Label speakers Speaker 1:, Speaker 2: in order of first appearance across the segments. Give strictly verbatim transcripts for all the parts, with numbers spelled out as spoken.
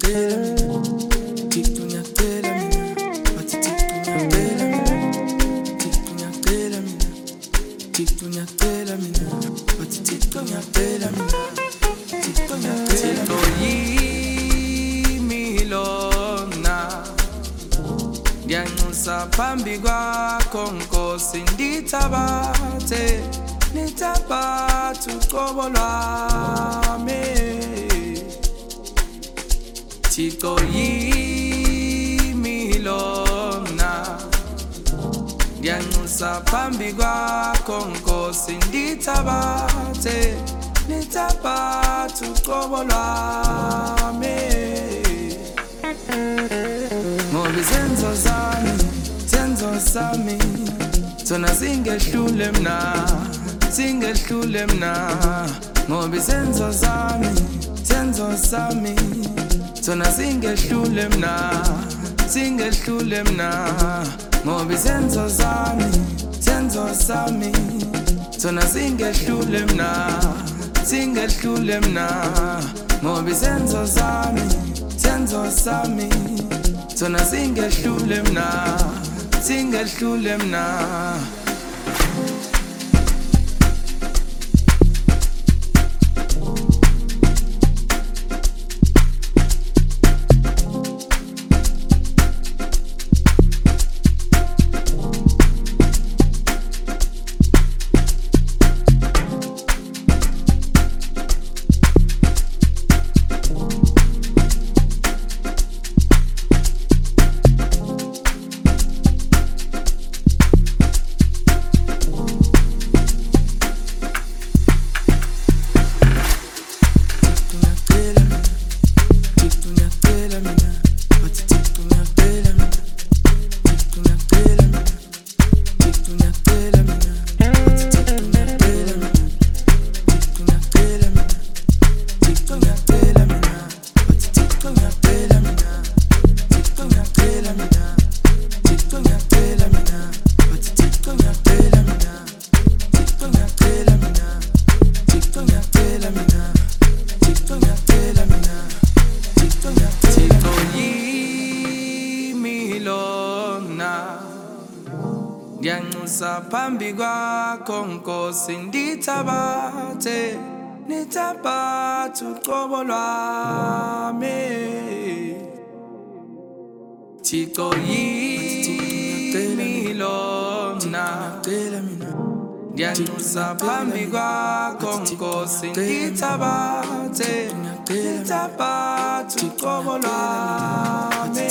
Speaker 1: Ngiyanxusa phambi kwakho Nkosi ndithabathe nithabathe uqobo lwami Thixo yimi lona Ngiyanxusa phambi kwakho Nkosi ndithabathe nithabathe uqobo lwami Ngoba izenzo zami, zenzo zami Zona zingehlule mna, zingehlule mna Ngoba izenzo zami, zenzo zami Zona zingehlule mna, zingehlule mna Ngoba izenzo zami, zenzo zami Zona zingehlule mna, zingehlule mna Ngoba izenzo zami, zenzo zami Zona zingehlule mna, zingehlule mna Ngiyanxusa phambi kwakho Nkosi ndithabathe nithabathe uqobo lwami Thixo yimi lona Ngiyanxusa phambi kwakho Nkosi ndithabathe nithabathe uqobo lwami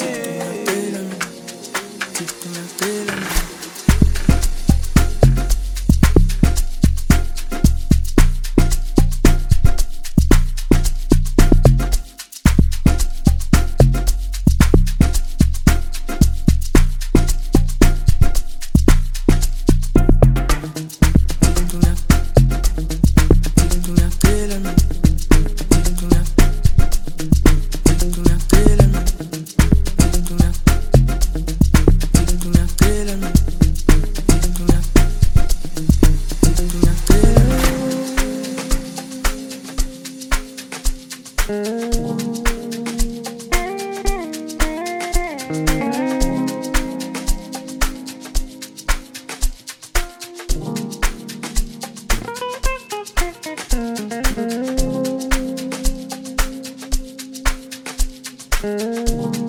Speaker 2: Thank you.